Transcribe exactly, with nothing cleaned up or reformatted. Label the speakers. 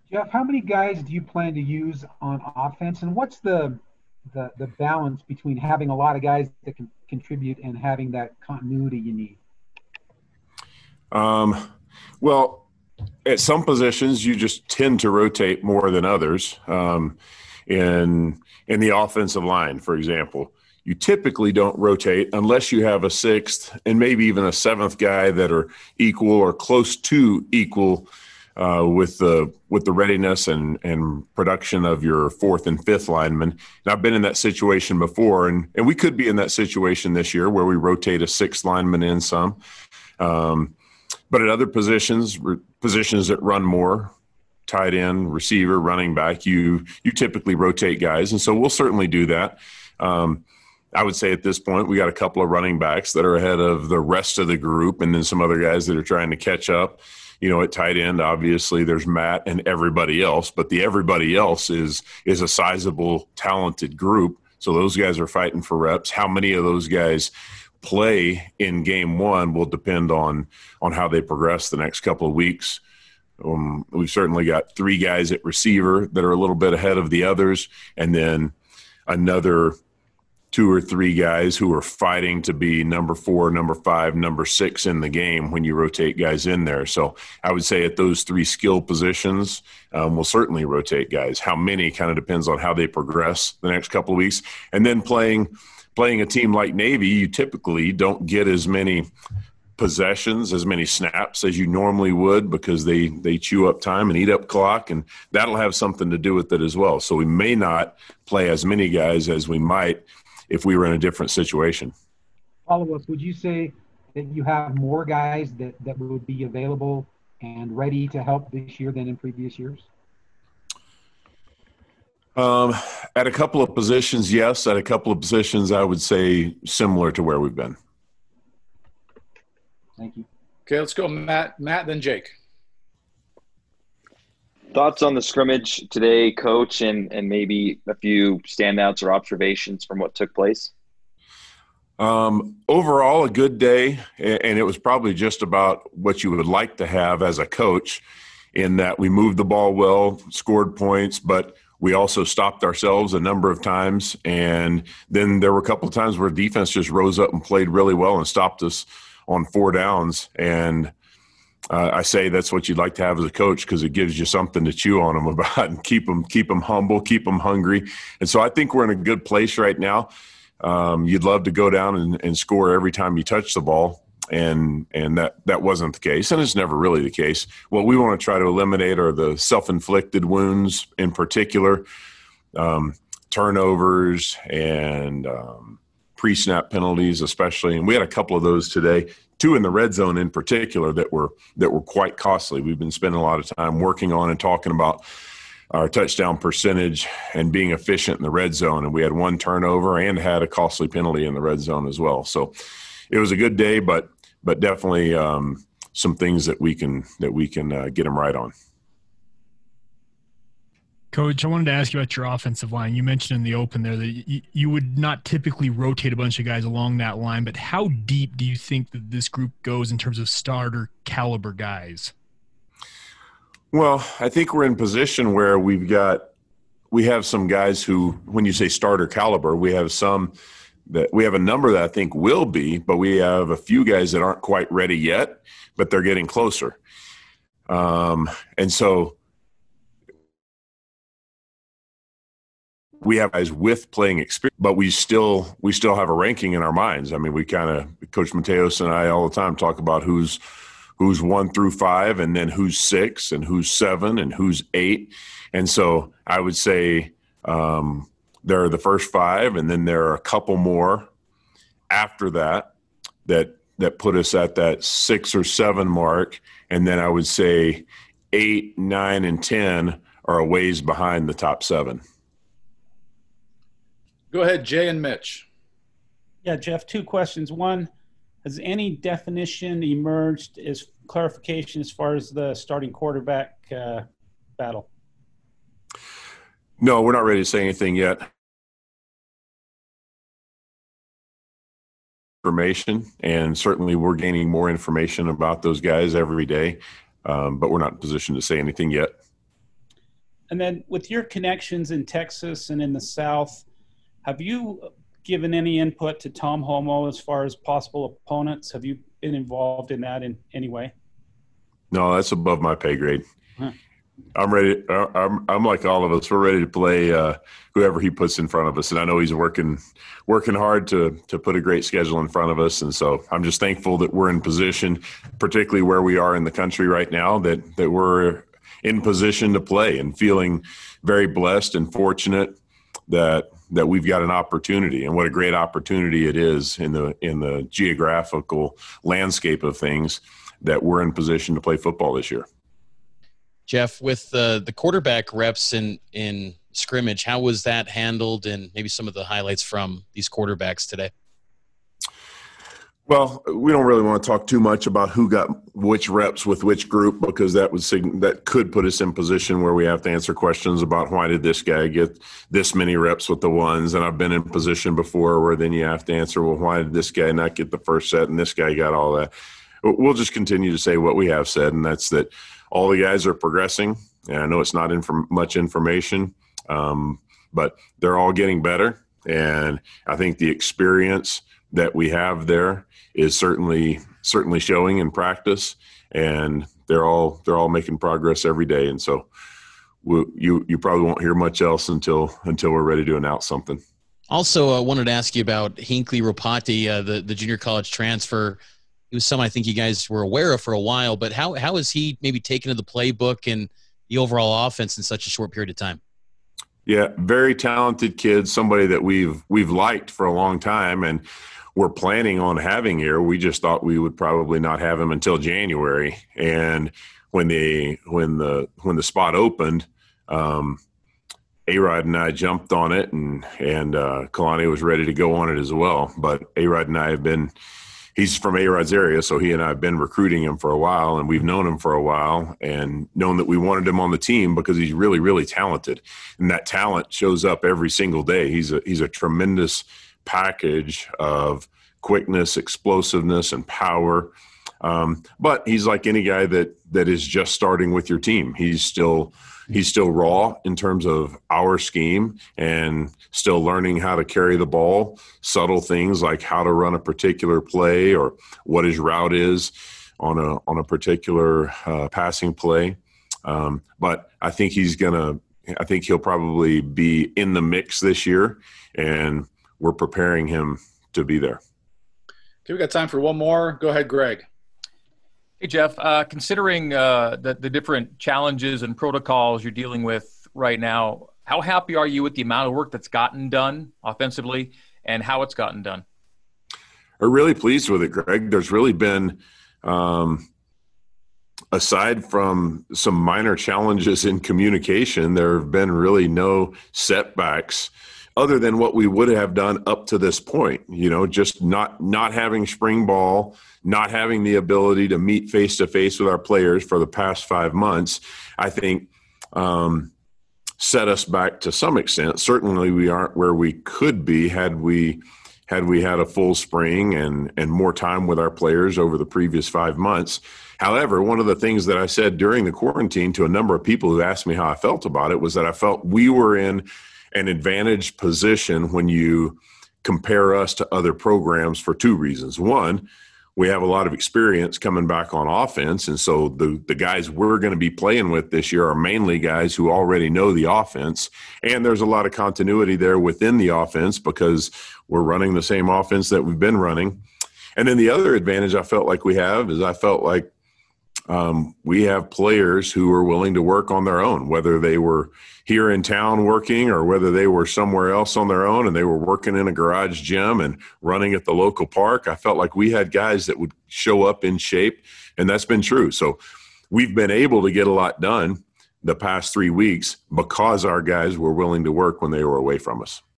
Speaker 1: Jeff, how many guys do you plan to use on offense, and what's the the the balance between having a lot of guys that can contribute and having that continuity you need?
Speaker 2: Um, well, at some positions, you just tend to rotate more than others. Um, in in the offensive line, for example, you typically don't rotate unless you have a sixth and maybe even a seventh guy that are equal or close to equal uh, with the with the readiness and and production of your fourth and fifth linemen. And I've been in that situation before, and and we could be in that situation this year where we rotate a sixth lineman in some. Um, But at other positions, positions that run more, tight end, receiver, running back, you you typically rotate guys, and so we'll certainly do that. Um, I would say at this point we got a couple of running backs that are ahead of the rest of the group, and then some other guys that are trying to catch up. You know, at tight end, obviously there's Matt and everybody else, but the everybody else is is a sizable, talented group. So those guys are fighting for reps. How many of those guys play in game one will depend on on how they progress the next couple of weeks. Um, we've certainly got three guys at receiver that are a little bit ahead of the others, and then another two or three guys who are fighting to be number four, number five, number six in the game when you rotate guys in there. So I would say at those three skill positions, um, we'll certainly rotate guys. How many kind of depends on how they progress the next couple of weeks. And then playing – Playing a team like Navy, you typically don't get as many possessions, as many snaps as you normally would because they, they chew up time and eat up clock, and that'll have something to do with it as well. So we may not play as many guys as we might if we were in a different situation.
Speaker 1: Follow up, would you say that you have more guys that, that would be available and ready to help this year than in previous years?
Speaker 2: Um, at a couple of positions, yes. At a couple of positions, I would say similar to where we've been.
Speaker 1: Thank you.
Speaker 3: Okay, let's go Matt, Matt, then Jake.
Speaker 4: Thoughts on the scrimmage today, Coach, and, and maybe a few standouts or observations from what took place?
Speaker 2: Um, overall, a good day, and it was probably just about what you would like to have as a coach in that we moved the ball well, scored points, but – we also stopped ourselves a number of times, and then there were a couple of times where defense just rose up and played really well and stopped us on four downs. And uh, I say that's what you'd like to have as a coach because it gives you something to chew on them about and keep them keep them humble, keep them hungry. And so I think we're in a good place right now. Um, you'd love to go down and, and score every time you touch the ball. And and that, that wasn't the case, and it's never really the case. What we want to try to eliminate are the self-inflicted wounds in particular, um, turnovers and um, pre-snap penalties especially. And we had a couple of those today, two in the red zone in particular that were that were quite costly. We've been spending a lot of time working on and talking about our touchdown percentage and being efficient in the red zone, and we had one turnover and had a costly penalty in the red zone as well. So it was a good day, but – but definitely um, some things that we can that we can uh, get them right on.
Speaker 5: Coach, I wanted to ask you about your offensive line. You mentioned in the open there that you, you would not typically rotate a bunch of guys along that line, but how deep do you think that this group goes in terms of starter caliber guys?
Speaker 2: Well, I think we're in position where we've got we have some guys who, when you say starter caliber, we have some – that we have a number that I think will be, but we have a few guys that aren't quite ready yet, but they're getting closer. Um, and so we have guys with playing experience, but we still we still have a ranking in our minds. I mean, we kind of Coach Mateos and I all the time talk about who's who's one through five, and then who's six, and who's seven, and who's eight. And so I would say. Um, There are the first five, and then there are a couple more after that that that put us at that six or seven mark. And then I would say eight, nine, and ten are a ways behind the top seven.
Speaker 3: Go ahead, Jay and Mitch.
Speaker 6: Yeah, Jeff, two questions. One, has any definition emerged as clarification as far as the starting quarterback uh, battle?
Speaker 2: No, we're not ready to say anything yet. Information, and certainly we're gaining more information about those guys every day, um, but we're not in a position to say anything yet.
Speaker 6: And then with your connections in Texas and in the South, have you given any input to Tom Holmoe as far as possible opponents? Have you been involved in that in any way?
Speaker 2: No, that's above my pay grade.
Speaker 6: Huh.
Speaker 2: I'm ready. I'm, I'm like all of us. We're ready to play uh, whoever he puts in front of us. And I know he's working working hard to to put a great schedule in front of us. And so I'm just thankful that we're in position, particularly where we are in the country right now, that that we're in position to play, and feeling very blessed and fortunate that that we've got an opportunity. And what a great opportunity it is in the in the geographical landscape of things that we're in position to play football this year.
Speaker 7: Jeff, with the the quarterback reps in, in scrimmage, how was that handled, and maybe some of the highlights from these quarterbacks today?
Speaker 2: Well, we don't really want to talk too much about who got which reps with which group, because that would sig- that could put us in position where we have to answer questions about why did this guy get this many reps with the ones, and I've been in position before where then you have to answer, well, why did this guy not get the first set and this guy got all that? We'll just continue to say what we have said, and that's that all the guys are progressing. And I know it's not inf- much information, um, but they're all getting better. And I think the experience that we have there is certainly certainly showing in practice, and they're all they're all making progress every day. And so we, you you probably won't hear much else until until we're ready to announce something.
Speaker 7: Also, I uh, wanted to ask you about Hinckley Ropati, uh, the the junior college transfer. He was someone I think you guys were aware of for a while, but how how is he maybe taken to the playbook and the overall offense in such a short period of time?
Speaker 2: Yeah, very talented kid, somebody that we've we've liked for a long time, and we're planning on having here. We just thought we would probably not have him until January. And when the when the when the spot opened, um, A-Rod and I jumped on it, and and uh, Kalani was ready to go on it as well. But A-Rod and I have been. He's from A-Rod's area, so he and I have been recruiting him for a while, and we've known him for a while and known that we wanted him on the team because he's really, really talented. And that talent shows up every single day. He's a he's a tremendous package of quickness, explosiveness, and power. Um, but he's like any guy that that is just starting with your team. He's still he's still raw in terms of our scheme and still learning how to carry the ball, subtle things like how to run a particular play or what his route is on a on a particular uh, passing play. Um, but I think he's gonna. I think he'll probably be in the mix this year, and we're preparing him to be there.
Speaker 3: Okay, we got time for one more. Go ahead, Greg.
Speaker 8: Hey, Jeff, uh, considering uh, the, the different challenges and protocols you're dealing with right now, how happy are you with the amount of work that's gotten done offensively and how it's gotten done?
Speaker 2: I'm really pleased with it, Greg. There's really been, um, aside from some minor challenges in communication, there have been really no setbacks other than what we would have done up to this point. You know, just not not having spring ball, not having the ability to meet face-to-face with our players for the past five months, I think um, set us back to some extent. Certainly we aren't where we could be had we had we had a full spring and, and more time with our players over the previous five months. However, one of the things that I said during the quarantine to a number of people who asked me how I felt about it was that I felt we were in an advantaged position when you compare us to other programs for two reasons. One, we have a lot of experience coming back on offense, and so the, the guys we're going to be playing with this year are mainly guys who already know the offense, and there's a lot of continuity there within the offense because we're running the same offense that we've been running. And then the other advantage I felt like we have is I felt like Um, we have players who are willing to work on their own, whether they were here in town working or whether they were somewhere else on their own and they were working in a garage gym and running at the local park. I felt like we had guys that would show up in shape, and that's been true. So we've been able to get a lot done the past three weeks because our guys were willing to work when they were away from us.